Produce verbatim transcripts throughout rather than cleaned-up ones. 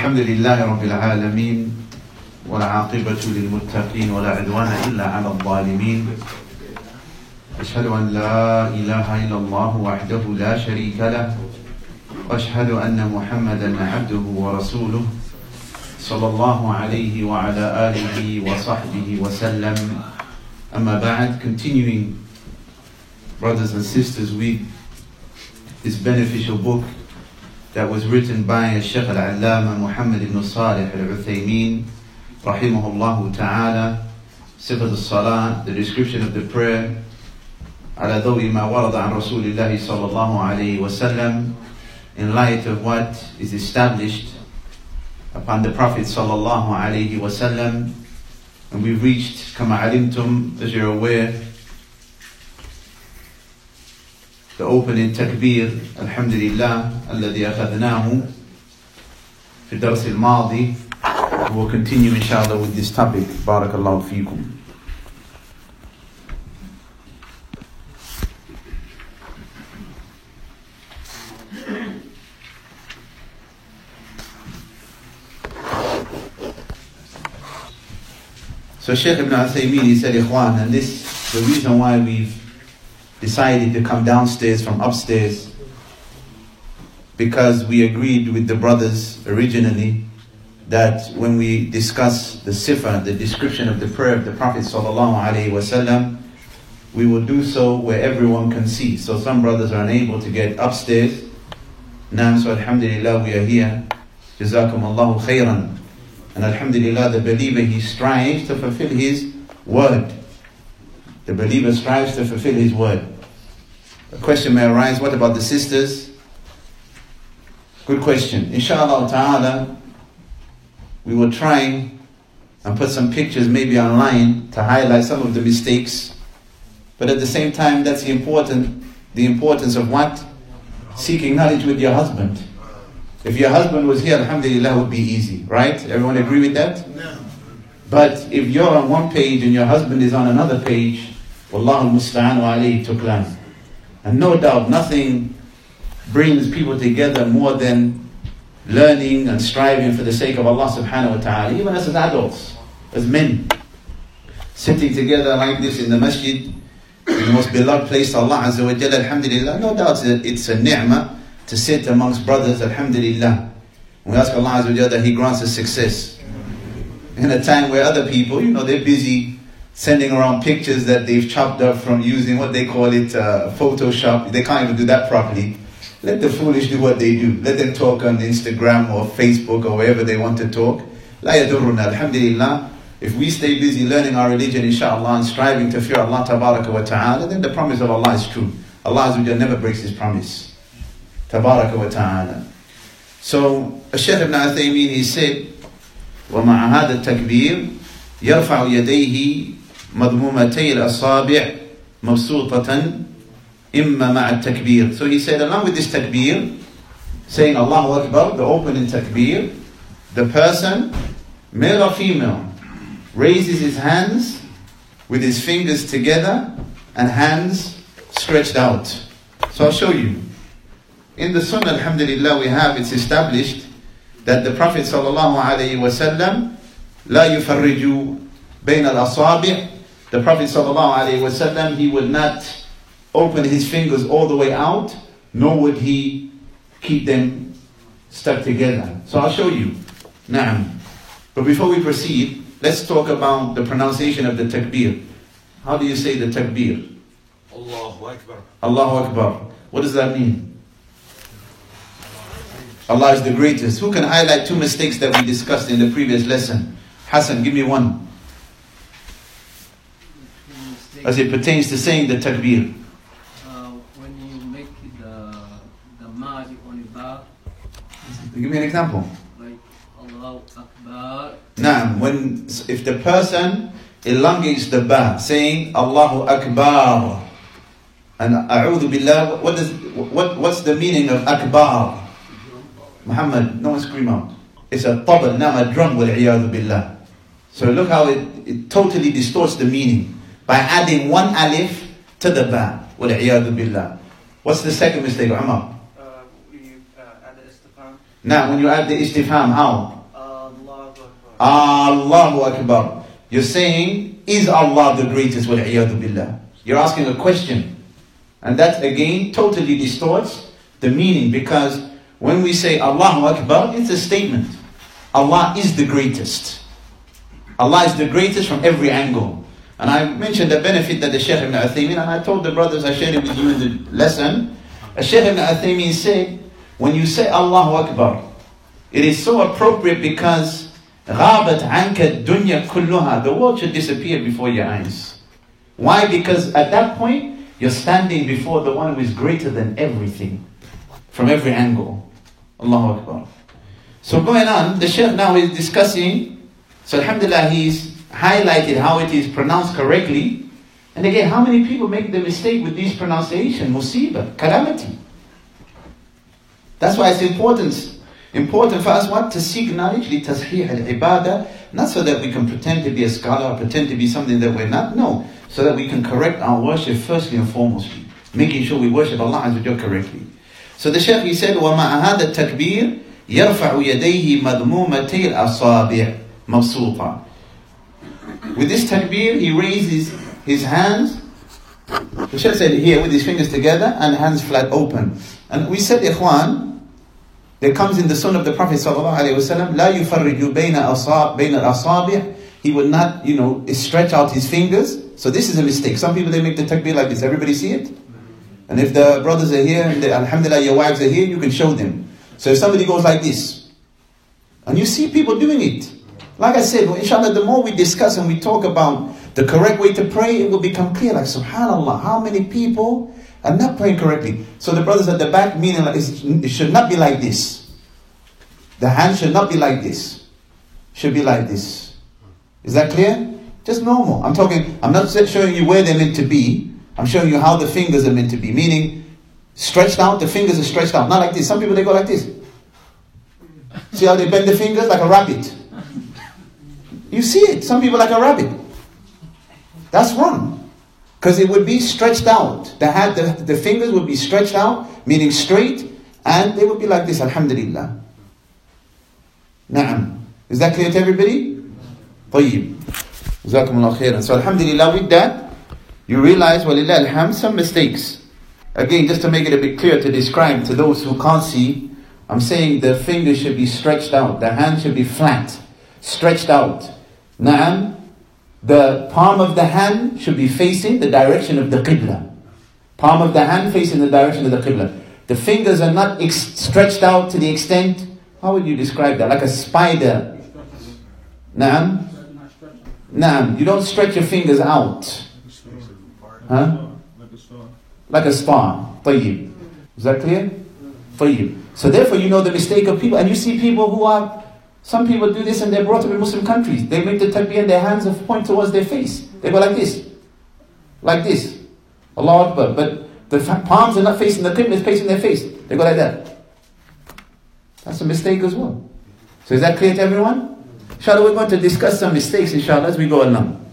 الحمد لله رب العالمين والعاقبة للمتقين ولا عدوان إلا على الظالمين أشهد أن لا إله إلا الله وحده لا شريك له وأشهد أن محمدا عبده ورسوله صلى الله عليه وعلى آله وصحبه وسلم. أما بعد, continuing, brothers and sisters, with this beneficial book that was written by Shaykh al-Allama Muhammad ibn Salih al-Uthaymin rahimahullah ta'ala, Sifat al-Salah, the description of the prayer, ala dawi ma warada an Rasulillahi sallallahu alayhi wa sallam, in light of what is established upon the Prophet sallallahu alayhi wa sallam. And we've reached, kama alimtum, as you're aware, the opening takbir, alhamdulillah, alladhi akhadnahu fi dars al-madi. We'll continue inshallah with this topic. Barakallahu feekum. So Shaykh Ibn Uthaymin, he said, Ikhwan, and this, the reason why we've decided to come downstairs from upstairs, because we agreed with the brothers originally that when we discuss the sifa, the description of the prayer of the Prophet sallallahu alaihi wasallam, we will do so where everyone can see. So some brothers are unable to get upstairs. Now, so alhamdulillah, we are here. Jazakum Allahu khairan. And alhamdulillah, the believer, he strives to fulfill his word. The believer strives to fulfill his word. A question may arise, what about the sisters? Good question. Inshallah ta'ala, we will try and put some pictures maybe online to highlight some of the mistakes. But at the same time, that's the important, the importance of what? Seeking knowledge with your husband. If your husband was here, alhamdulillah, it would be easy, right? Everyone agree with that? No. But if you're on one page and your husband is on another page, wallahu al-musta'an wa alayhi tuklan. And no doubt, nothing brings people together more than learning and striving for the sake of Allah subhanahu wa ta'ala. Even as adults, as men, sitting together like this in the masjid, in the most beloved place to Allah azza wa jalla, alhamdulillah, no doubt it's a ni'mah to sit amongst brothers, alhamdulillah. We ask Allah azza wa jalla that He grants us success. In a time where other people, you know, they're busy sending around pictures that they've chopped up from using what they call it uh, Photoshop. They can't even do that properly. Let the foolish do what they do. Let them talk on Instagram or Facebook or wherever they want to talk. La yadurruna, alhamdulillah. If we stay busy learning our religion, inshallah, and striving to fear Allah tabaraka wa ta'ala, then the promise of Allah is true. Allah azza wa jalla never breaks His promise. Tabaraka wa ta'ala. So, Shaykh Ibn Uthaymin, he said, وَمَعَ هَذَا التَّكْبِيرِ يَرْفَعُ يَدَيْهِ مَضْمُومَتَيْ الْأَصَابِعِ مَبْسُوطَةً إِمَّا مَعَ التَّكْبِيرِ. So he said, along with this takbir, saying Allahu Akbar, the opening takbir, the person, male or female, raises his hands with his fingers together and hands stretched out. So I'll show you. In the Sunnah, alhamdulillah, we have, it's established that the Prophet sallallahu alayhi wa sallam la yufarriju bayn al-asabi'. The Prophet sallallahu alayhi wa sallam, he would not open his fingers all the way out, nor would he keep them stuck together. So I'll show you. Na'am. But before we proceed, let's talk about the pronunciation of the takbir. How do you say the takbir? Allahu Akbar. Allahu Akbar. What does that mean? Allah is the greatest. Who can highlight two mistakes that we discussed in the previous lesson? Hassan, give me one. As it pertains to saying the takbir. Uh, when you make the the mad on the back. Give me an example. Like Allahu Akbar. Naam, when if the person elongates the ba, saying Allahu Akbar and A'udhu Billah, what does what what's the meaning of Akbar? Muhammad, no one scream out. It's a tabal, now a drum, wal-'iyadhu billah. So look how it, it totally distorts the meaning by adding one alif to the ba, wal-'iyadhu billah. What's the second mistake, Umar? Uh, you uh, add the istifham. Now, when you add the istifham, how? Allahu Akbar. Allahu Akbar. You're saying, is Allah the greatest? Wal-iyadu billah. You're asking a question. And that again totally distorts the meaning, because when we say Allahu Akbar, it's a statement. Allah is the greatest. Allah is the greatest from every angle. And I mentioned the benefit that the Shaykh ibn Uthaymeen, and I told the brothers, I shared it with you in the lesson. The Shaykh ibn Uthaymeen said, when you say Allahu Akbar, it is so appropriate because غابت عنك الدنيا كلها. The world should disappear before your eyes. Why? Because at that point, you're standing before the one who is greater than everything, from every angle. Allahu Akbar. So going on, the Shaykh now is discussing, so alhamdulillah, he's highlighted how it is pronounced correctly. And again, how many people make the mistake with these pronunciation? Musibah, calamity. That's why it's important. Important for us what? To seek knowledge, لِتَصْحِيحِ الْعِبَادَةِ. Not so that we can pretend to be a scholar or pretend to be something that we're not. No. So that we can correct our worship firstly and foremostly. Making sure we worship Allah Azza wa Jalla correctly. So the Shaykh, he said, وَمَعَ هَذَا التَّكْبِيرِ يَرْفَعُ يَدَيْهِ مَضْمُومَتَيْ الْأَصَابِعِ مَبْسُوطًا. With this takbir, he raises his hands. The Shaykh said here with his fingers together and hands flat open. And we said, Ikhwan, there comes in the sunnah of the Prophet sallallahu alaihi wasallam, لا يفرج بين أصاب بين الأصابع. He would not, you know, stretch out his fingers. So this is a mistake. Some people, they make the takbir like this. Everybody see it? And if the brothers are here, and they, alhamdulillah, your wives are here, you can show them. So if somebody goes like this, and you see people doing it, like I said, well, inshallah, the more we discuss and we talk about the correct way to pray, it will become clear. Like, subhanallah, how many people are not praying correctly? So the brothers at the back, meaning like, it should not be like this. The hand should not be like this. It should be like this. Is that clear? Just normal. I'm talking, I'm not showing you where they're meant to be. I'm showing you how the fingers are meant to be. Meaning, stretched out, the fingers are stretched out. Not like this. Some people, they go like this. See how they bend the fingers? Like a rabbit. You see it. Some people like a rabbit. That's wrong. Because it would be stretched out. The hand, the, the fingers would be stretched out, meaning straight, and they would be like this, alhamdulillah. Na'am. Is that clear to everybody? طيب. Jazakumullah khairan. So alhamdulillah, with that, you realize, walillah alhamd, some mistakes. Again, just to make it a bit clear to describe to those who can't see, I'm saying the finger should be stretched out. The hand should be flat, stretched out. Na'am. The palm of the hand should be facing the direction of the qibla. Palm of the hand facing the direction of the qibla. The fingers are not ex- stretched out to the extent, how would you describe that? Like a spider. Na'am. Na'am. You don't stretch your fingers out. Huh? Like a star. Tayyib. Is that clear? Tayyib. So therefore you know the mistake of people. And you see people who are, some people do this and they're brought up in Muslim countries. They make the takbir and their hands point towards their face. They go like this. Like this. Allahu Akbar. But the palms are not facing the qibla, it's facing their face. They go like that. That's a mistake as well. So is that clear to everyone? Inshallah, we're going to discuss some mistakes, inshallah, as we go along.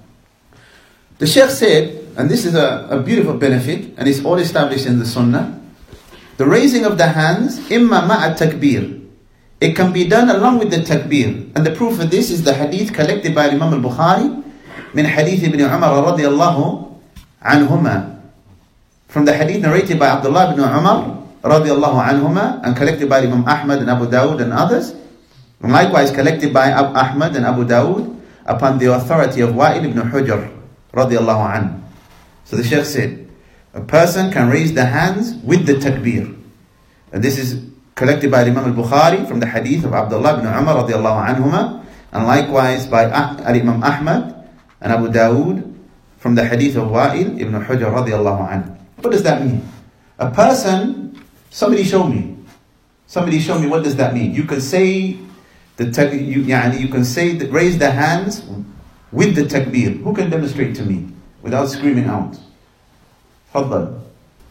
The Shaykh said, and this is a, a beautiful benefit, and it's all established in the Sunnah, the raising of the hands, imma ma'a takbir. It can be done along with the takbir. And the proof of this is the hadith collected by Imam al-Bukhari, min hadith ibn Umar radiyallahu anhuma. From the hadith narrated by Abdullah ibn Umar radiyallahu anhuma, and collected by Imam Ahmad and Abu Dawud and others. And likewise collected by Abu Ahmad and Abu Dawud upon the authority of Wa'il ibn Hujr radiyallahu anhu. So the Shaykh said, a person can raise the hands with the takbir. And this is collected by Imam al-Bukhari from the hadith of Abdullah ibn Umar radiyallahu anhuma, and likewise by Imam Ahmad and Abu Dawud from the hadith of Wa'il ibn Hujr radiyallahu anhu. What does that mean? A person, somebody show me. Somebody show me, what does that mean? You can say the takbir, you, yani you can say that, raise the hands with the takbir. Who can demonstrate to me without screaming out? Faddal.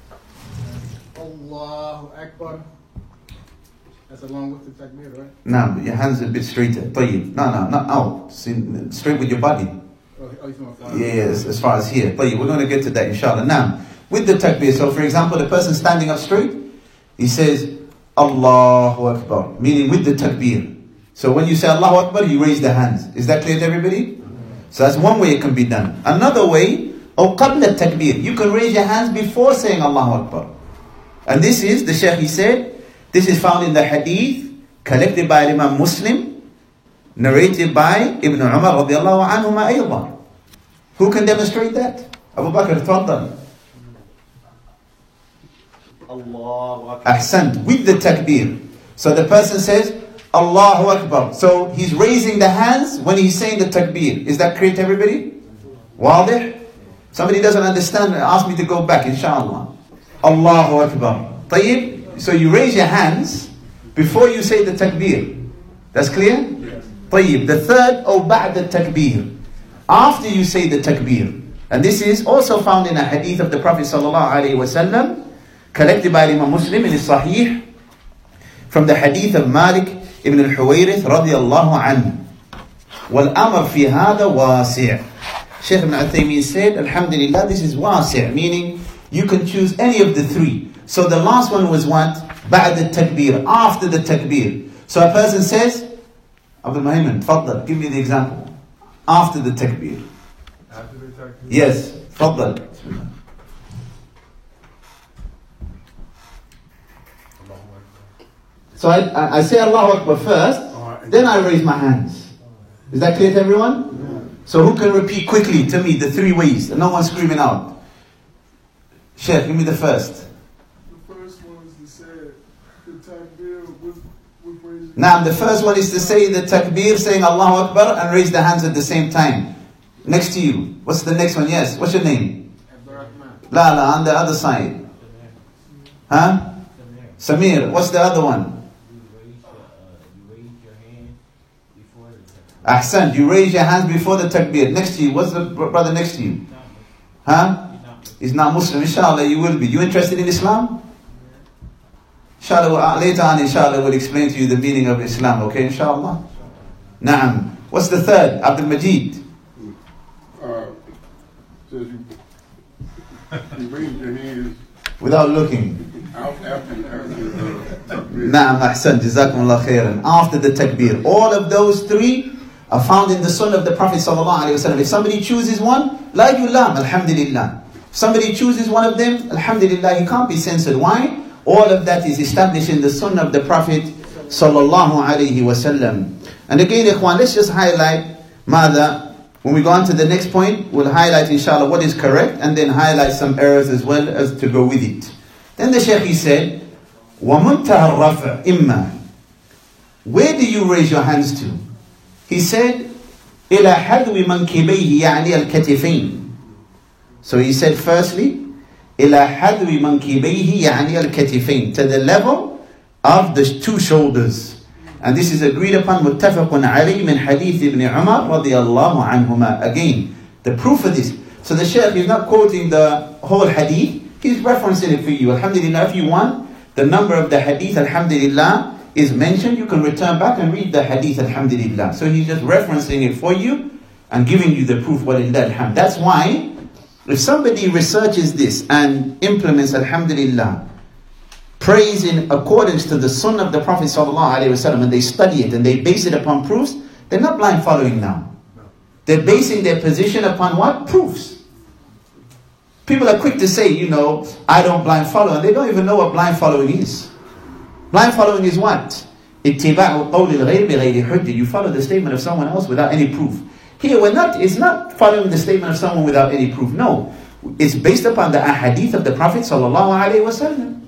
Allahu Akbar. That's along with the takbir, right? No, your hands are a bit straighter. Tayyib. No, no, not out. Straight with your body. Oh, oh, you're yes, as far as here. Tayyib. We're going to get to that, inshallah. Now, with the takbir, so for example, the person standing up straight, he says, Allahu Akbar, meaning with the takbir. So when you say Allahu Akbar, you raise the hands. Is that clear to everybody? So that's one way it can be done. Another way, or qabla takbir, you can raise your hands before saying Allahu Akbar. And this is, the Shaykh he said, this is found in the hadith, collected by Imam Muslim, narrated by Ibn Umar radiallahu anhuma aydan. Who can demonstrate that? Abu Bakr, tfaddal. Allahu Akbar. Ahsant, with the takbir. So the person says, Allahu Akbar. So he's raising the hands when he's saying the takbir. Is that clear to everybody? Wadih? Somebody doesn't understand, ask me to go back, inshallah. Allahu Akbar. Tayyib? So you raise your hands before you say the takbir. That's clear? Yes. Tayyib. The third, or ba'da takbir. After you say the takbir. And this is also found in a hadith of the Prophet sallallahu alaihi wasallam, collected by Imam Muslim in his Sahih, from the hadith of Malik ibn al-Huwayrith radiyallahu anhu. وَالْأَمْرُ فِي هَذَا وَاسِعٌ. Shaykh ibn Uthaymeen said, Alhamdulillah, this is wasi', meaning you can choose any of the three. So the last one was what? Ba'd al-takbir, after the takbir. So a person says, Abdul Muhammad, tfaddal, give me the example. After the takbir. After the takbir? Yes, tfaddal. So I, I, I say Allahu Akbar first, Alright. then I raise my hands. Is that clear to everyone? So who can repeat quickly to me the three ways? No one screaming out. Sheikh, give me the first. The first one is to say the takbir with, with raising. Now the first one is to say the takbir, saying Allahu Akbar, and raise the hands at the same time. Next to you. What's the next one? Yes. What's your name? Abdurrahman. La la, on the other side. Huh? Samir. What's the other one? Ahsan, you raise your hands before the takbir. Next to you, what's the brother next to you? Huh? He's not Muslim. Inshallah, you will be. You interested in Islam? Inshallah, later on, inshallah, we'll explain to you the meaning of Islam. Okay, inshallah? Naam. What's the third? Abdul Majid. Uh, says you, you raise your hands Without looking. out after you after the takbir. Naam, ahsan, jazakumullah khairan. After the takbir. All of those three are found in the sunnah of the Prophet sallallahu alaihi wasallam. If somebody chooses one, la yulam, alhamdulillah. If somebody chooses one of them, alhamdulillah, he can't be censored. Why? All of that is established in the sunnah of the Prophet sallallahu alaihi wasallam. And again, ikhwan, let's just highlight mada. When we go on to the next point, we'll highlight inshallah what is correct, and then highlight some errors as well as to go with it. Then the Shaykh he said, وَمُنْتَهَى الرَّفْعِ إِمَّا. Where do you raise your hands to? He said, إِلَى حَذْوِ مَنْكِبَيْهِ يَعْنِي الْكَتِفَيْنِ. So he said firstly, إِلَى حَذْوِ مَنْكِبَيْهِ يَعْنِي الْكَتِفَيْنِ, to the level of the two shoulders. And this is agreed upon مُتَّفَقٌ عَلَيْهِ مِنْ حَدِيثِ ibn Umar رضي الله عنهما. Again, the proof of this. So the Shaykh is not quoting the whole hadith, he's referencing it for you. Alhamdulillah, if you want, the number of the hadith, alhamdulillah, is mentioned. You can return back and read the hadith, alhamdulillah. So he's just referencing it for you and giving you the proof, walillah alhamd. That's why, if somebody researches this and implements, alhamdulillah, prays in accordance to the sunnah of the Prophet sallallahu alaihi wasallam, and they study it and they base it upon proofs, they're not blind following now. They're basing their position upon what? Proofs. People are quick to say, you know, I don't blind follow, and they don't even know what blind following is. Blind following is what? اتباع قول الغير بغير حجة. You follow the statement of someone else without any proof. Here we're not, it's not following the statement of someone without any proof. No. It's based upon the ahadith of the Prophet sallallahu alaihi wasallam.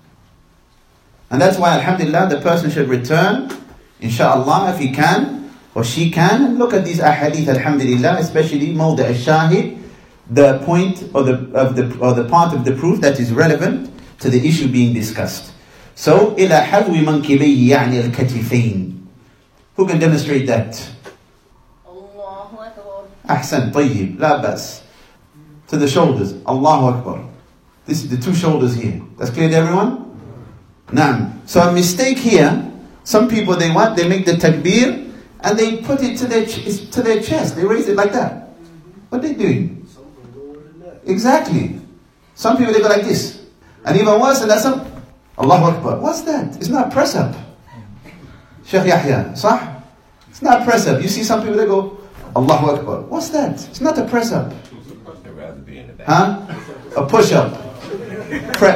And that's why, alhamdulillah, the person should return, inshallah, if he can, or she can, and look at these ahadith, alhamdulillah, especially mawda al-shahid, the point or the, of the, or the part of the proof that is relevant to the issue being discussed. So, إِلَى حَذْوِ مَنْكِبَيْهِ يَعْنِي الْكَتِفَيْنِ. Who can demonstrate that? Allahu Akbar. Ahsan, tayyib, la bas. To the shoulders, Allahu Akbar. This is the two shoulders here. That's clear to everyone? Naam. So a mistake here, some people, they want, they make the takbir and they put it to their, ch- to their chest. They raise it like that. What are they doing? Exactly. Some people, they go like this. And even worse than that, some, Allahu Akbar. What's that? It's not press up. Sheikh Yahya, sah? It's not press up. You see some people, they go, Allahu Akbar. What's that? It's not a press up. I'd rather be in the back. Huh? A push up. Pre-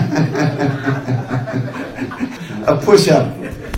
a push up.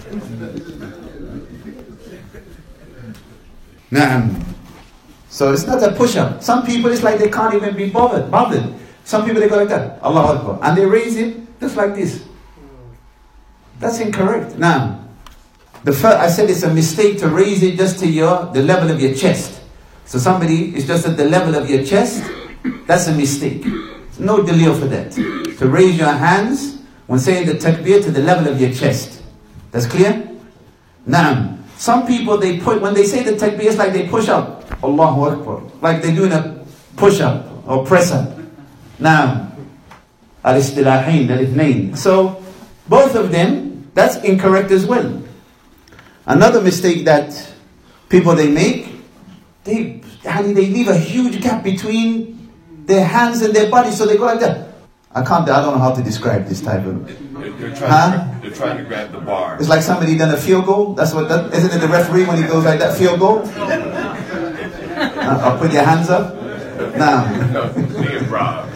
Naam. So it's not a push up. Some people, it's like they can't even be bothered. bothered. Some people, they go like that. Allahu Akbar. And they raise it just like this. That's incorrect. Now, the first, I said it's a mistake to raise it just to your the level of your chest. So somebody is just at the level of your chest. That's a mistake. There's no dalil for that. To raise your hands when saying the takbir to the level of your chest. That's clear? Now, some people, they put, when they say the takbir, it's like they push up. Allahu Akbar. Like they're doing a push up or press up. Now, al-istilahain, al-ithnain. So, both of them, that's incorrect as well. Another mistake that people they make, they, they leave a huge gap between their hands and their body, so they go like that. I can't, I don't know how to describe this type of... They're, they're, trying Huh? to, they're trying to grab the bar. It's like somebody done a field goal. That's what, that, isn't it the referee when he goes like that, field goal? Uh, I'll put your hands up. Now. No, being robbed.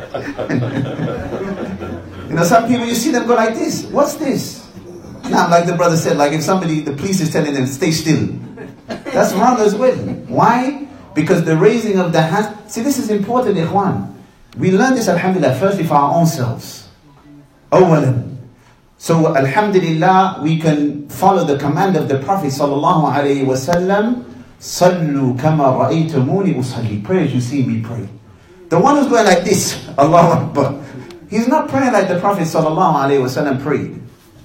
You know, some people, you see them go like this. What's this? Now, like the brother said, like if somebody, the police is telling them, stay still. That's wrong as well. Why? Because the raising of the hand. See, this is important, ikhwan. We learn this, alhamdulillah, firstly for our own selves. Awalan. So, alhamdulillah, we can follow the command of the Prophet sallallahu alayhi wa sallam. Sallu kama ra'aytumuni usalli. Pray as you see me pray. The one who's going like this, Allahu Akbar, he's not praying like the Prophet sallallahu alayhi wa sallam prayed.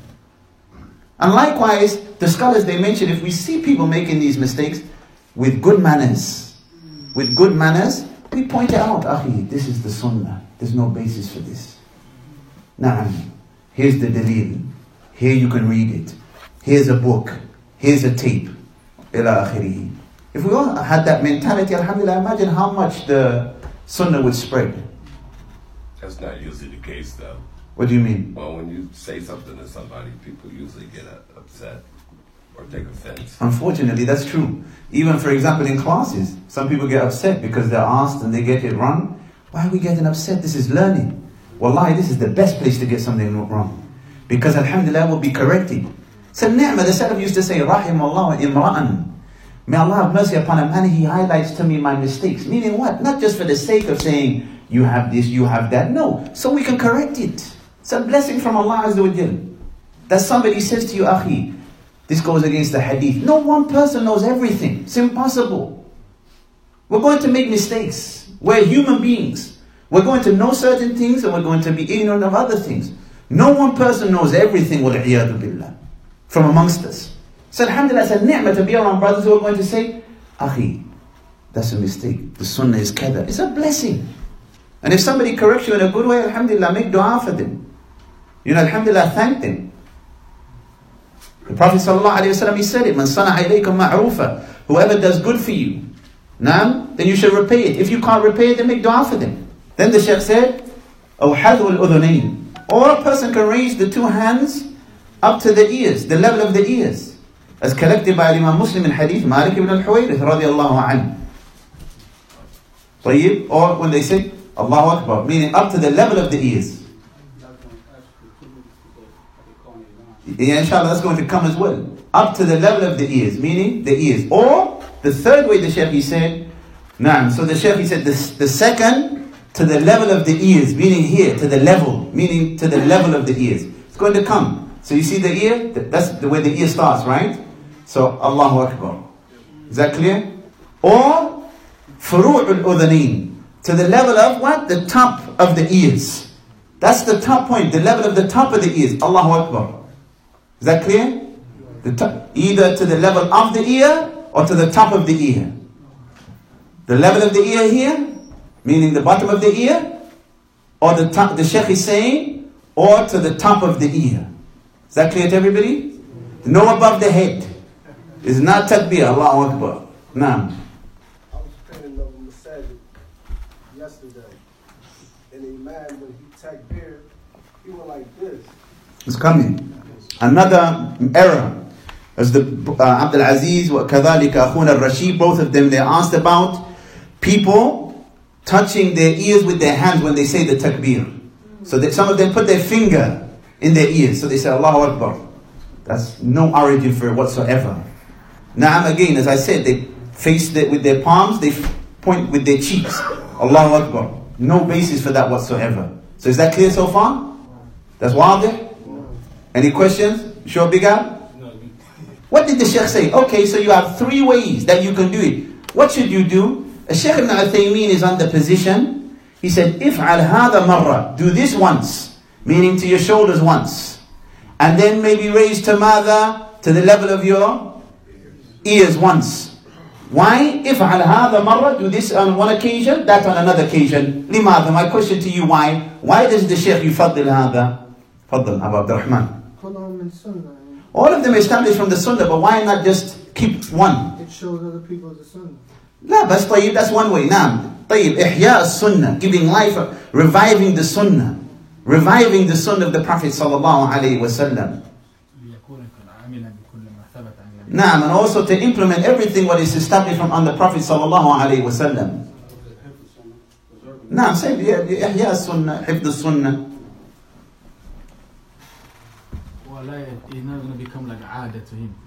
And likewise, the scholars, they mention, if we see people making these mistakes, with good manners, with good manners, we point it out, Akhi, this is the sunnah. There's no basis for this. Na'am. Here's the dalil. Here you can read it. Here's a book. Here's a tape. Ila akhirihi. If we all had that mentality, alhamdulillah, imagine how much the sunnah would spread. That's not usually the case, though. What do you mean? Well, when you say something to somebody, people usually get uh, upset or take offense. Unfortunately, that's true. Even, for example, in classes, some people get upset because they're asked and they get it wrong. Why are we getting upset? This is learning. Wallahi, this is the best place to get something wrong. Because, alhamdulillah, will be corrected. So, ni'mah, the Salaf used to say, Rahim Allah imra'an. May Allah have mercy upon him, and he highlights to me my mistakes. Meaning what? Not just for the sake of saying, you have this, you have that. No. So we can correct it. It's a blessing from Allah Azza wa Jal. That somebody says to you, Akhi, this goes against the hadith. No one person knows everything. It's impossible. We're going to make mistakes. We're human beings. We're going to know certain things and we're going to be ignorant of other things. No one person knows everything, wal-iyadu billah, from amongst us. So alhamdulillah, it's a ni'mah to be around brothers who are going to say, Akhi, that's a mistake. The sunnah is kada. It's a blessing. And if somebody corrects you in a good way, alhamdulillah, make dua for them. You know, alhamdulillah, thank them. The Prophet sallallahu alayhi wa sallam, he said it, Man sana'a ilaykum ma'rufa. Whoever does good for you, naam, then you should repay it. If you can't repay it, then make dua for them. Then the Shaykh said, أو حذو الأذنين. Or a person can raise the two hands up to the ears, the level of the ears. As collected by Imam Muslim in Hadith Malik ibn al-Huwayrith radiyallahu anhu. طيب, or when they say Allahu Akbar, meaning up to the level of the ears. Yeah, inshallah, that's going to come as well. Up to the level of the ears, meaning the ears. Or the third way the Shaykh he said, Naam. So the Shaykh he said the, the second to the level of the ears, meaning here to the level, meaning to the level of the ears. It's going to come. So you see the ear, that's the way the ear starts, right? So Allahu Akbar. Is that clear? Or furu'ul udhanayn, to the level of what? The top of the ears. That's the top point, the level of the top of the ears. Allahu Akbar. Is that clear? The top, either to the level of the ear or to the top of the ear. The level of the ear here, meaning the bottom of the ear, or the top, the Shaykh is saying, or to the top of the ear. Is that clear to everybody? No above the head. It's not takbir, Allahu Akbar. Naam. I was painting over Masajid yesterday, and the Imam, when he takbir, he went like this. It's coming. Another error. As the uh, Abdul Aziz wa kadhalika Akhuna al-Rashid, both of them, they asked about people touching their ears with their hands when they say the takbir. So that some of them put their finger in their ears. So they say Allahu Akbar. That's no origin for it whatsoever. Now again, as I said, they face it with their palms, they point with their cheeks. Allahu Akbar. No basis for that whatsoever. So is that clear so far? That's wadih? Any questions? Sure, big up? What did the Shaykh say? Okay, so you have three ways that you can do it. What should you do? Shaykh Ibn Uthaymeen is on the position. He said, If'al hadha marra. Do this once. Meaning to your shoulders once. And then maybe raise to madha, to the level of your ears once. Why? If'al hadha marra. Do this on one occasion, that on another occasion. Limadha. My question to you, why? Why does the Shaykh yufaddil hadha? Faddal, Abu Abdurrahman. All of them established from the Sunnah, but why not just keep one? It shows other people the Sunnah. La, bas tayyib, that's one way. Naam. Tayyib, ihya as-Sunnah, giving life, reviving the Sunnah. Reviving the Sunnah of the Prophet sallallahu alayhi wa sallam. Naam, and also to implement everything what is established from on the Prophet sallallahu alayhi wa sallam. Naam, say, ihya as-Sunnah, hifd as-Sunnah. It's not going to become like aada to him.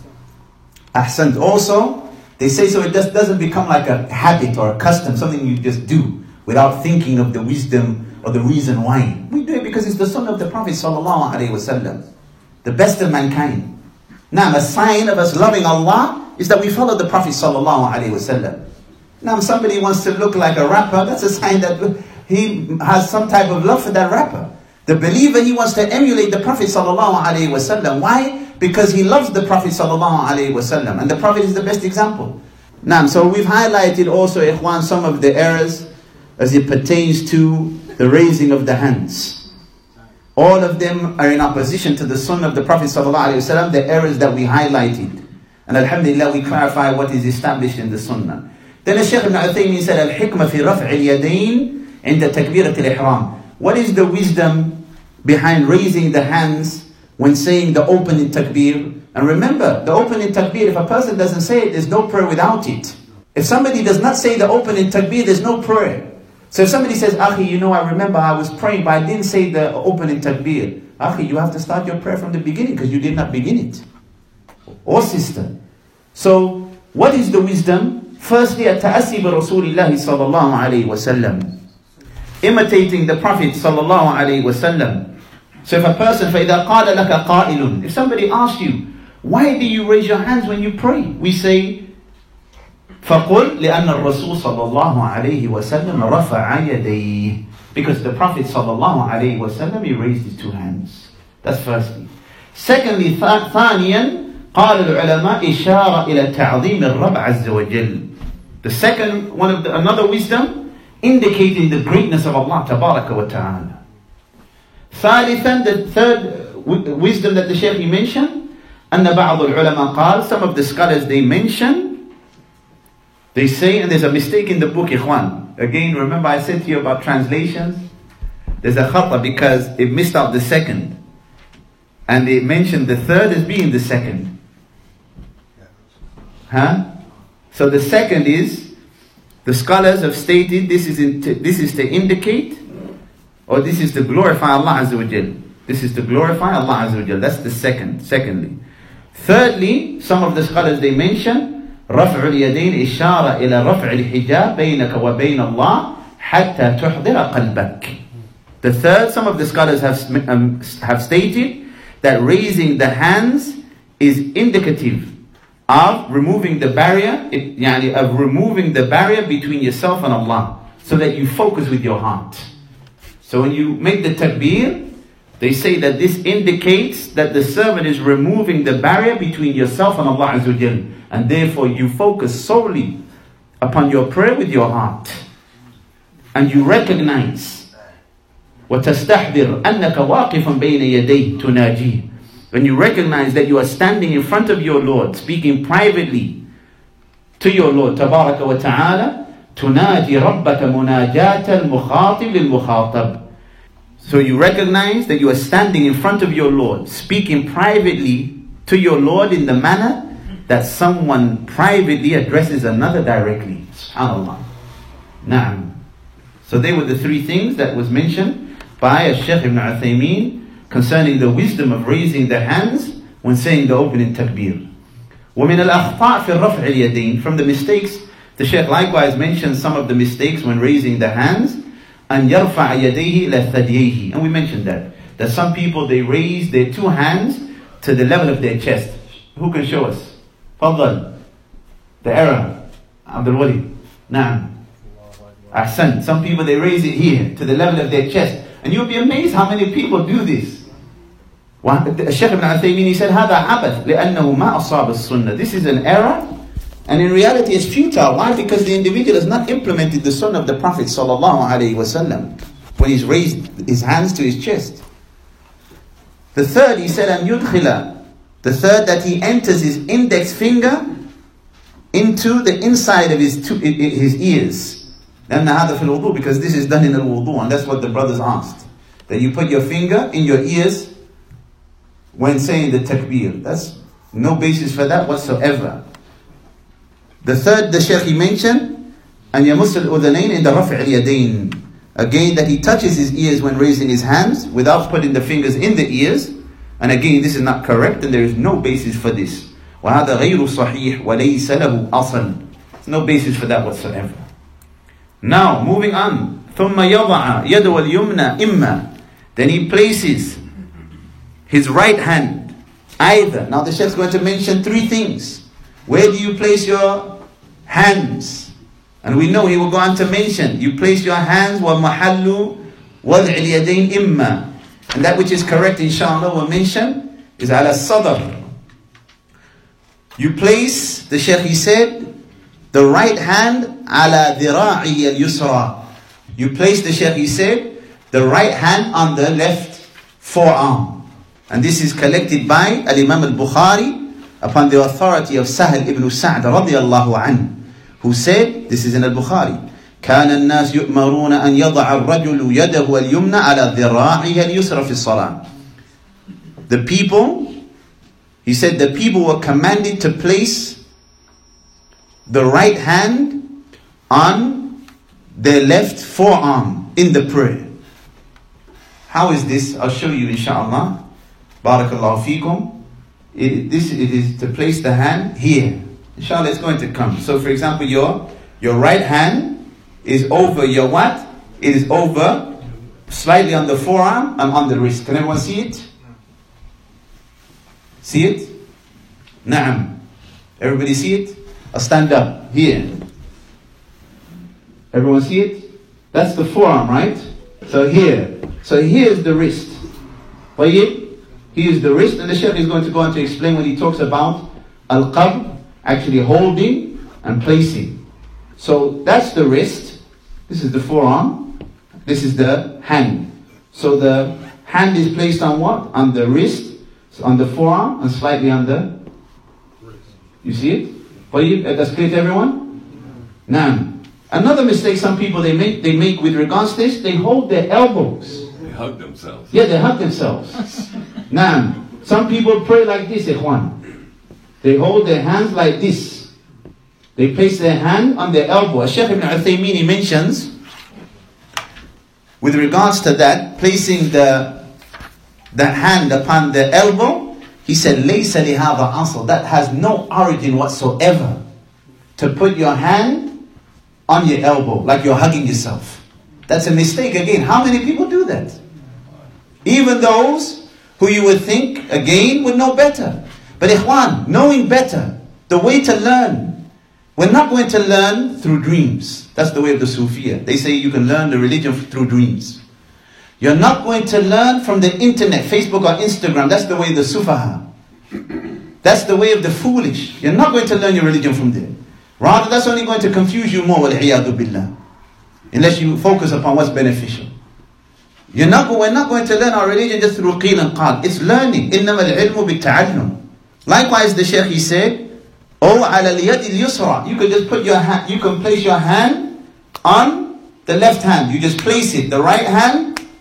Ahsant. Also, they say so it just doesn't become like a habit or a custom, something you just do without thinking of the wisdom or the reason why. We do it because it's the Sunnah of the Prophet sallallahu alaihi wasallam, the best of mankind. Now, a sign of us loving Allah is that we follow the Prophet sallallahu alaihi wasallam. Now, if somebody wants to look like a rapper, that's a sign that he has some type of love for that rapper. The believer, he wants to emulate the Prophet sallallahu alaihi wasallam. Why? Because he loves the Prophet sallallahu alaihi wasallam, and the Prophet is the best example. Now, so we've highlighted also, ikhwan, some of the errors as it pertains to the raising of the hands. All of them are in opposition to the Sunnah of the Prophet sallallahu alaihi wasallam, the errors that we highlighted. And alhamdulillah, we clarify what is established in the Sunnah. Then the Shaykh Ibn Uthaymeen said, Al-hikmah fi raf' al-yadayn inda takbirat al-ihram. What is the wisdom behind raising the hands when saying the opening takbir? And remember, the opening takbir, if a person doesn't say it, there's no prayer without it. If somebody does not say the opening takbir, there's no prayer. So if somebody says, Akhi, you know, I remember I was praying, but I didn't say the opening takbir. Akhi, you have to start your prayer from the beginning because you did not begin it. Or sister. So, what is the wisdom? Firstly, at-ta'assi bi Rasulillahi sallallahu alayhi wa sallam. Imitating the Prophet sallallahu alayhi wa sallam. So if a person, فَإِذَا قَالَ لَكَ قَائِلٌ, if somebody asks you, why do you raise your hands when you pray? We say, فَقُلْ لِأَنَّ الرَّسُولَ صَلَّى اللَّهُ عَلَيْهِ وَسَلَّمَ رَفَعَ يَدَيْهِ. Because the Prophet sallallahu alayhi wa sallam, he raised his two hands. That's firstly. Secondly, ثانيا, قال العلماء إشارة إلى تعظيم الرب عز وجل. The second, one of the, another wisdom, indicating the greatness of Allah tabaraka wa ta'ala. ثالثا, the third wisdom that the Shaykh he mentioned, أن بعض العلماء قال, some of the scholars they mention, they say, and there's a mistake in the book, ikhwan. Again, remember I said to you about translations, there's a khata because it missed out the second, and they mentioned the third as being the second. Huh? So the second is, the scholars have stated this is in to, this is to indicate, or this is to glorify Allah Azza wa Jal. This is to glorify Allah Azza wa Jal. That's the second. Secondly. Thirdly, some of the scholars they mention, رفع اليدين إشارة إلى رفع الحجاب بينك وبين الله حتى تحضر قلبك. The third, some of the scholars have um, have stated that raising the hands is indicative of removing the barrier, it, يعني, of removing the barrier between yourself and Allah, so that you focus with your heart. So when you make the takbir, they say that this indicates that the servant is removing the barrier between yourself and Allah Azza wa Jal, and therefore you focus solely upon your prayer with your heart, and you recognize وَتَسْتَحْذِرْ أَنَّكَ وَاقِفًا بَيْنَ يَدَيْهِ تُنَاجِيهِ. When you recognize that you are standing in front of your Lord, speaking privately to your Lord تبارك وتعالى, تُنَاجِي رَبَّكَ مُنَاجَاةَ الْمُخَاطِبِ لِلْمُخَاطَبِ. So you recognize that you are standing in front of your Lord, speaking privately to your Lord in the manner that someone privately addresses another directly. SubhanAllah. Naam. So they were the three things that was mentioned by Shaykh Ibn Uthaymeen concerning the wisdom of raising the hands when saying the opening takbir. وَمِنَ الْأَخْطَاءِ فِي الرَّفْعِ الْيَدَيْنِ. From the mistakes, the Shaykh likewise mentioned some of the mistakes when raising the hands. أَنْ يَرْفَعَ يَدَيْهِ لَثَدْيَيْهِ. And we mentioned that. That some people, they raise their two hands to the level of their chest. Who can show us? Fadl. The error. Abdul Wali. Naam. Ahsan. Some people, they raise it here to the level of their chest. And you'll be amazed how many people do this. Shaykh Ibn Uthaymeen, he said, هذا عبث لأنه ما أصاب السنة. This is an error, and in reality it's futile. Why? Because the individual has not implemented the sunnah of the Prophet sallallahu alaihi wasallam when he's raised his hands to his chest. The third, he said, أن يدخل. The third, that he enters his index finger into the inside of his two, his ears. لأن هذا في الوضوء, because this is done in the wudu, and that's what the brothers asked. That you put your finger in your ears when saying the takbir. That's no basis for that whatsoever. The third, the Shaykh he mentioned, أن يمس الأذنين عند رفع اليدين. Again, that he touches his ears when raising his hands without putting the fingers in the ears. And again, this is not correct, and there is no basis for this. وهذا غير صحيح وليس له أصل. There's no basis for that whatsoever. Now, moving on. ثم يضع يده اليمنى إما. Then he places his right hand either. Now the Shaykh is going to mention three things. Where do you place your hands? And we know he will go on to mention, you place your hands وَمَحَلُّ وَضْعِ الْيَدَيْنِ إِمَّا. And that which is correct, inshallah, will mention is ala sadr. You place, the Shaykh he said, the right hand ala dhira'i al-yusra. You place, the Shaykh he said, the right hand on the left forearm. And this is collected by Al-Imam al-Bukhari upon the authority of Sahal ibn Sa'd radiyallahu anhu, who said, this is in al-Bukhari, كان الناس يؤمرون أن يضع الرجل يده اليمنى على ذراعه اليسرى في الصلاة. The people, he said, the people were commanded to place the right hand on their left forearm in the prayer. How is this? I'll show you inshallah. Barakallahu feekum. It, this it is to place the hand here. Inshallah, it's going to come. So, for example, your your right hand is over your what? It is over slightly on the forearm and on the wrist. Can everyone see it? See it? Naam. Everybody see it? I'll stand up here. Everyone see it? That's the forearm, right? So here. So here is the wrist. Tayyib? Here is the wrist, and the Shaykh is going to go on to explain when he talks about al-qabd, actually holding and placing. So that's the wrist. This is the forearm. This is the hand. So the hand is placed on what? On the wrist, on the forearm, and slightly on the wrist. You see it? Tayyib? That's clear to everyone? Now, another mistake some people they make they make with regards to this, they hold their elbows. They hug themselves. Yeah, they hug themselves. Now, some people pray like this, ikhwan. They hold their hands like this. They place their hand on their elbow. Shaykh Ibn Uthaymeen, he mentions, with regards to that, placing the, the hand upon the elbow, he said, لَيْسَ لِهَذَا أَصْلٌ. That has no origin whatsoever. To put your hand on your elbow, like you're hugging yourself. That's a mistake again. How many people do that? Even those who you would think, again, would know better. But ikhwan, knowing better, the way to learn, we're not going to learn through dreams. That's the way of the Sufiya. They say you can learn the religion through dreams. You're not going to learn from the internet, Facebook or Instagram. That's the way of the Sufaha. That's the way of the foolish. You're not going to learn your religion from there. Rather, that's only going to confuse you more, wal-iyadu billah, unless you focus upon what's beneficial. You're not, we're not going to learn our religion just through qeel and qaal. It's learning. إِنَّمَا الْعِلْمُ بِالتَّعَلُّمِ. Likewise, the Shaykh, he said, Oh, عَلَى الْيَدِ الْيُسْرَى. You can just put your hand, you can place your hand on the left hand. You just place it, the right hand,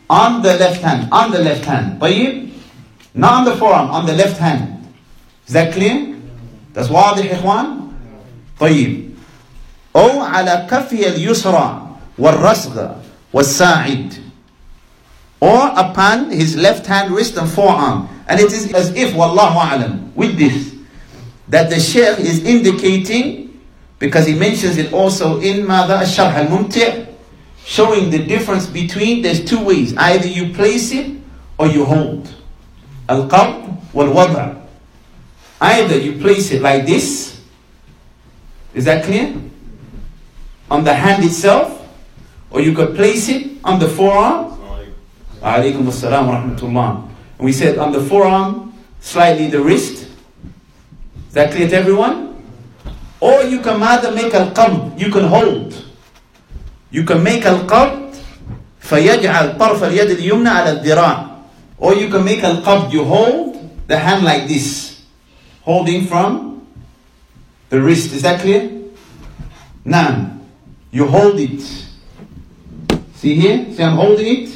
on the left hand, on the left hand. طيب? Not on the forearm, on the left hand. Is that clear? That's واضح إخوان? طيب. أو على كفي اليسرى والرسغ والساعد. Or upon his left hand wrist and forearm. And it is as if, wallahu a'lam, with this, that the Shaykh is indicating, because he mentions it also in Mada al-Sharh al-Mumti', showing the difference between, there's two ways. Either you place it or you hold. Al-Qabd wal-Wada'. Either you place it like this. Is that clear? On the hand itself. Or you could place it on the forearm. Alaykum as-salam wa rahmatullah. And we said on the forearm, slightly the wrist. Is that clear to everyone? Or you can either make al-qabd, you can hold. You can make al-qabd, فَيَجْعَلْ طَرْفَ الْيَدِ الْيُمْنَ عَلَى الذِّرَاعِ. Or you can make al-qabd, you hold the hand like this. Holding from the wrist. Is that clear? Now, you hold it. See here? See I'm holding it?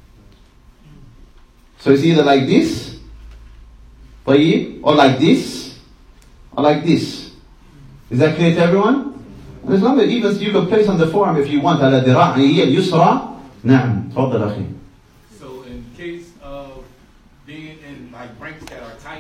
So it's either like this, or like this, or like this. Is that clear to everyone? And as long as even you can place on the forearm if you want. على ذراعه اليسرى. نعم. تفضل أخي. So in case of being in like ranks that are tight,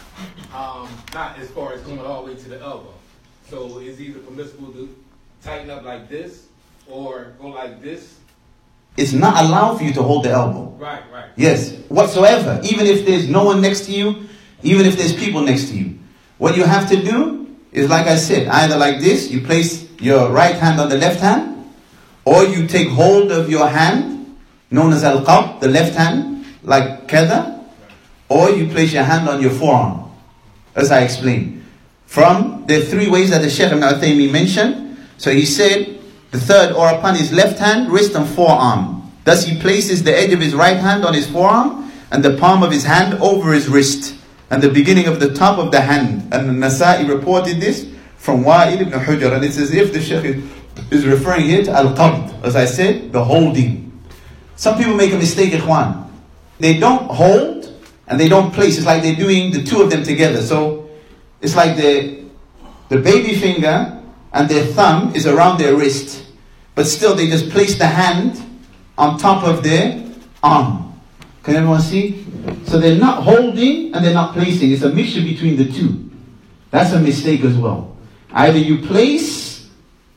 um, not as far as going all the way to the elbow. So it's either permissible to tighten up like this or go like this. It's not allowed for you to hold the elbow. Right, right. Yes, whatsoever. Even if there's no one next to you, even if there's people next to you. What you have to do is, like I said, either like this, you place your right hand on the left hand, or you take hold of your hand, known as al-qabd, the left hand, like kada, or you place your hand on your forearm, as I explained. From the three ways that the Shaykh Ibn Uthaymin mentioned, so he said, the third, or upon his left hand, wrist and forearm. Thus he places the edge of his right hand on his forearm and the palm of his hand over his wrist and the beginning of the top of the hand. And Nasa'i reported this from Wa'il ibn Hujr. And it's as if the Shaykh is referring here to al-qabd, as I said, the holding. Some people make a mistake, ikhwan. They don't hold and they don't place. It's like they're doing the two of them together. So it's like the, the baby finger and their thumb is around their wrist. But still they just place the hand on top of their arm. Can everyone see? So they're not holding and they're not placing. It's a mixture between the two. That's a mistake as well. Either you place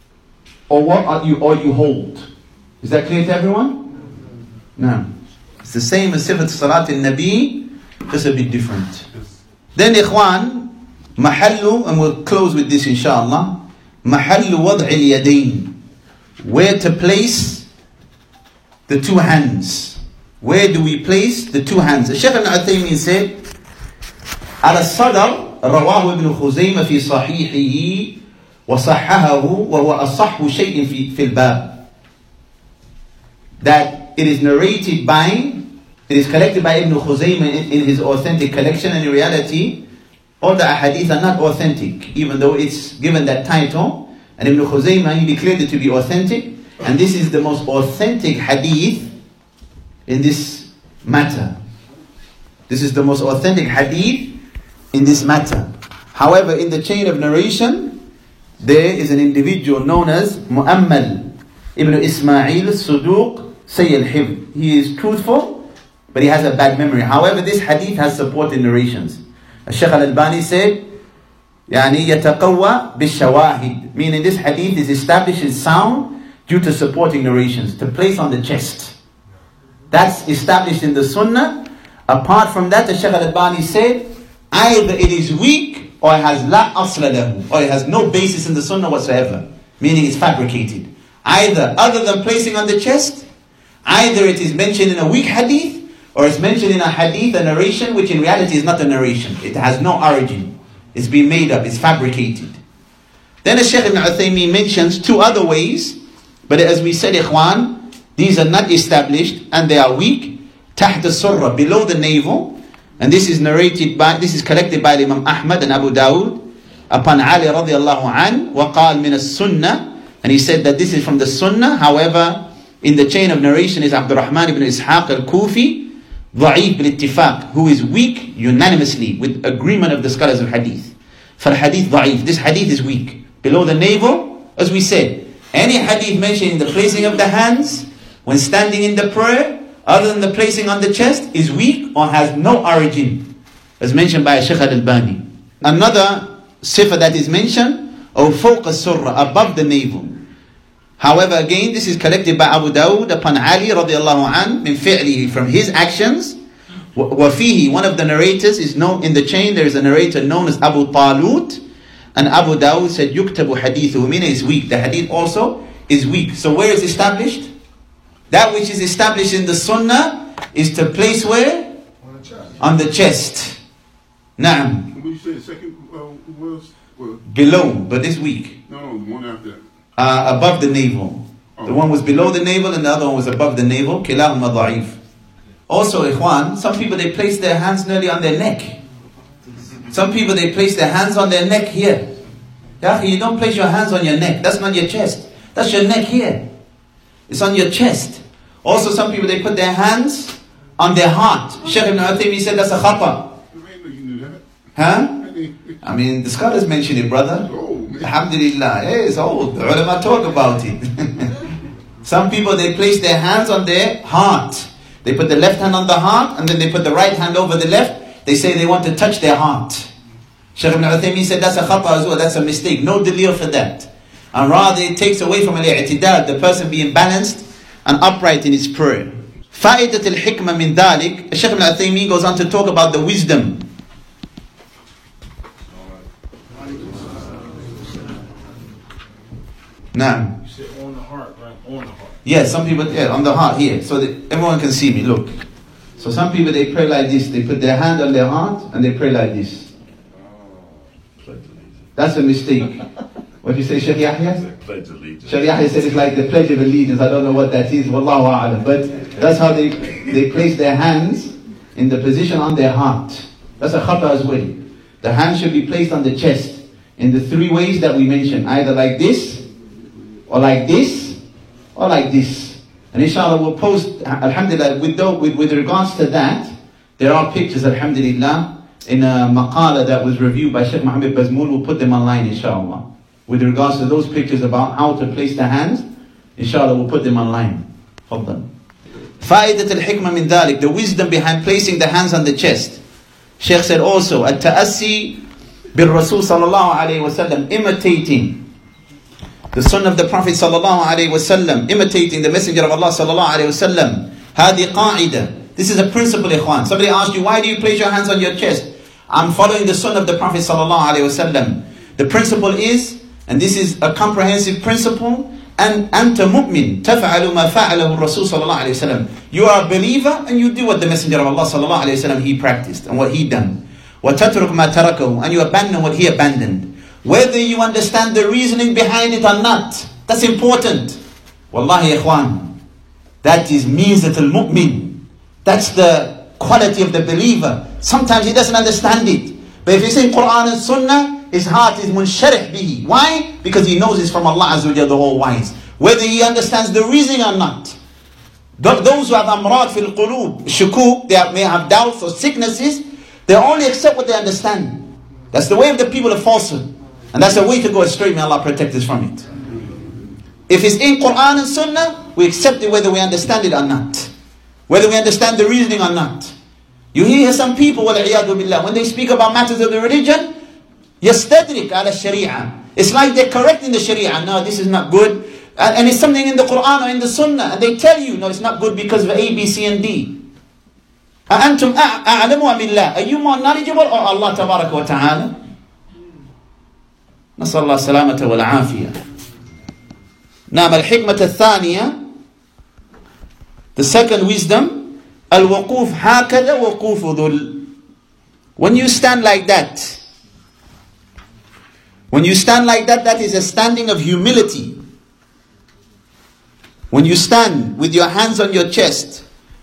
or what are you or you hold. Is that clear to everyone? No. It's the same as Sifat Salat al-Nabi, just a bit different. Then ikhwan, mahallu, and we'll close with this inshallah. Mahallu wad'i al-yadayn. Where to place the two hands. Where do we place the two hands? Shaykh Ibn Uthaymin said, على الصدر رواه ابن خزيمة في صحيحه وصححه وهو أصح شيء في في الباب. That it is narrated by, it is collected by Ibn Khuzaymah in, in his authentic collection, and in reality, all the ahadith are not authentic, even though it's given that title. And Ibn Khuzaymah, he declared it to be authentic. And this is the most authentic hadith in this matter. This is the most authentic hadith in this matter. However, in the chain of narration, there is an individual known as Mu'ammal Ibn Ismail Suduq Sayyid al-Hifd. He is truthful, but he has a bad memory. However, this hadith has supported narrations. Shaykh al-Albani said, يعني يتقوى بالشواهد, meaning this hadith is established in sound due to supporting narrations, to place on the chest. That's established in the Sunnah. Apart from that, the Shaykh al-Albani said, either it is weak or it has la asla lahu, or it has no basis in the Sunnah whatsoever, meaning it's fabricated. Either other than placing on the chest, either it is mentioned in a weak hadith, or it's mentioned in a hadith, a narration, which in reality is not a narration. It has no origin. It's been made up, it's fabricated. Then the Shaykh Ibn Uthaymin mentions two other ways, but as we said, ikhwan, these are not established and they are weak. Taht al-surra, below the navel, and this is narrated by, this is collected by Imam Ahmad and Abu Dawud upon Ali radiallahu an, وقال من السنة, and he said that this is from the Sunnah. However, in the chain of narration is Abdurrahman ibn Ishaq al-Kufi, ضعيف بالاتفاق, who is weak unanimously with agreement of the scholars of hadith. For hadith ضعيف, this hadith is weak. Below the navel, as we said, any hadith mentioning the placing of the hands when standing in the prayer, other than the placing on the chest, is weak or has no origin, as mentioned by Shaykh al-Albani. Another sifa that is mentioned, or فوق السرة, above the navel. However, again, this is collected by Abu Dawud upon Ali radiallahu an, min fi'lihi, from his actions. وفيه, one of the narrators is known in the chain, there is a narrator known as Abu Talut, and Abu Dawud said, يكتب حديثه, meaning is weak. The hadith also is weak. So where is established? That which is established in the sunnah is to place where? On the chest. On the chest. Naam. What you say the second uh, was? Well, Below, but it's weak. no, no, the one after that. Uh, above the navel. The one was below the navel and the other one was above the navel. كلاهما ضعيف. Also, ikhwan, some people they place their hands nearly on their neck. Some people they place their hands on their neck here. Ya akhi, you don't place your hands on your neck. That's not your chest. That's your neck here. It's on your chest. Also, some people they put their hands on their heart. Shaykh ibn Uthaymeen said that's a khata. Huh? I mean, the scholars mention it, brother. Alhamdulillah. Hey, it's old. The ulama talk about it. Some people they place their hands on their heart. They put the left hand on the heart and then they put the right hand over the left. They say they want to touch their heart. Shaykh ibn Uthaymeen said that's a khata as well. That's a mistake. No dalil for that. And rather it takes away from al-i'tidal, the person being balanced and upright in his prayer. Fa'idat al-hikmah min dhalik. Shaykh ibn Uthaymeen goes on to talk about the wisdom. Nah. You said on the heart, right? On the heart. Yeah, some people, yeah, on the heart here, so that everyone can see me. Look. So some people they pray like this. They put their hand on their heart and they pray like this. That's a mistake. What do you say, Shaykh Yahya? Pledge allegiance. Shaykh Yahya said it's like the pledge of allegiance. I don't know what that is. Wallahu a'lam. But that's how they they place their hands in the position on their heart. That's a khata as well. The hand should be placed on the chest in the three ways that we mentioned. Either like this, or like this, or like this. And inshallah we'll post, alhamdulillah, with, with, with regards to that, there are pictures, alhamdulillah, in a maqala that was reviewed by Shaykh Muhammad Bazmoul. We'll put them online, inshallah. With regards to those pictures about how to place the hands, inshallah we'll put them online. Faddan. Fa'idat al-hikmah min dhalik, the wisdom behind placing the hands on the chest. Shaykh said also, at-ta'assi bil-Rasul sallallahu alayhi wa sallam, imitating the sunnah of the Prophet sallallahu alayhi wa sallam, imitating the Messenger of Allah sallallahu alayhi wa sallam. Hadi qa'ida. This is a principle, ikhwan. Somebody asked you, why do you place your hands on your chest? I'm following the sunnah of the Prophet sallallahu alayhi wa sallam. The principle is, and this is a comprehensive principle, and anta mu'min taf'alu ma fa'alahu Rasul sallallahu alayhi wa sallam. You are a believer and you do what the Messenger of Allah sallallahu alayhi wa sallam he practiced and what he done. Wa tatruk ma tarakahu, and you abandon what he abandoned. Whether you understand the reasoning behind it or not, that's important. Wallahi ikhwan, that is mizat al-mu'min. That's the quality of the believer. Sometimes he doesn't understand it. But if he's in Quran and Sunnah, his heart is munsharih bihi. Why? Because he knows it's from Allah Azza wa Jalla, the All-Wise. Whether he understands the reasoning or not. Those who have amrad fil qulub, shukuk, they may have doubts or sicknesses, they only accept what they understand. That's the way of the people of falsehood. And that's the way to go astray. May Allah protect us from it. If it's in Quran and Sunnah, we accept it whether we understand it or not. Whether we understand the reasoning or not. You hear some people, وَالْعِيَادُ بِاللَّهِ, when they speak about matters of the religion, يَسْتَدْرِكَ عَلَى الشَّرِيعَةِ. It's like they're correcting the sharia. No, this is not good. And, and it's something in the Quran or in the Sunnah. And they tell you, no, it's not good because of A, B, C, and D. أَأَنْتُمْ أَعْلَمُ أَمِ اللَّهِ. Are you more knowledgeable or Allah tabaraka wa ta'ala? نسأل الله السلامة والعافية. نعم الحكمة الثانية, the second wisdom, الوقوف هكذا وقوف ذل. When you stand like that, when you stand like that, that is a standing of humility. When you stand with your hands on your chest,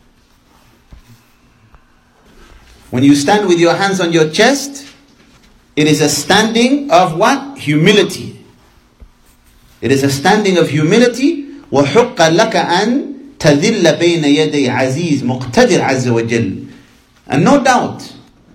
when you stand with your hands on your chest, it is a standing of what? Humility. It is a standing of humility. وحق لك أن تذل بين يدي عزيز مقتدر عز وجل. And no doubt,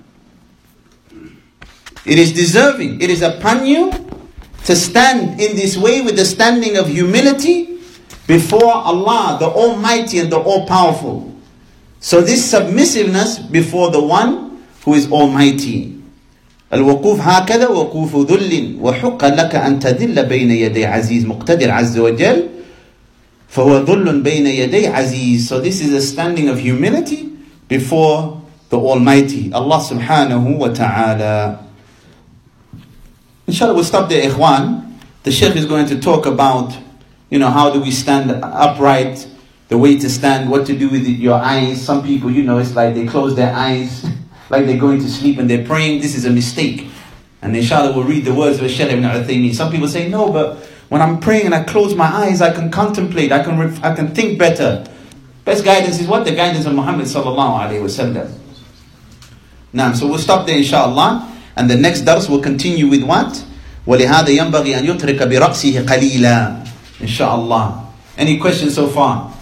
it is deserving, it is upon you to stand in this way with the standing of humility before Allah, the Almighty and the All-Powerful. So this submissiveness before the one who is Almighty. الوقوف هكذا وقوف ذل وحق لك أن تذل بين يدي عزيز مقتدر عز وجل فهو ذل بين يدي عزيز. So this is a standing of humility before the Almighty, Allah subhanahu wa ta'ala. Inshallah, we'll stop there, ikhwan. The Shaykh is going to talk about, you know, how do we stand upright, the way to stand, what to do with your eyes. Some people, you know, it's like they close their eyes, like they're going to sleep and they're praying. This is a mistake. And inshallah, we'll read the words of Shaykh ibn Uthaymeen. Some people say, no, but when I'm praying and I close my eyes, I can contemplate, I can ref- I can think better. Best guidance is what? The guidance of Muhammad sallallahu alayhi wa sallam. Now, so we'll stop there, inshallah. And the next dars will continue with what? وَلِهَذَا يَنْبَغِي أَنْ يُتْرِكَ بِرَأْسِهِ قَلِيلًا. Inshallah. Any questions so far?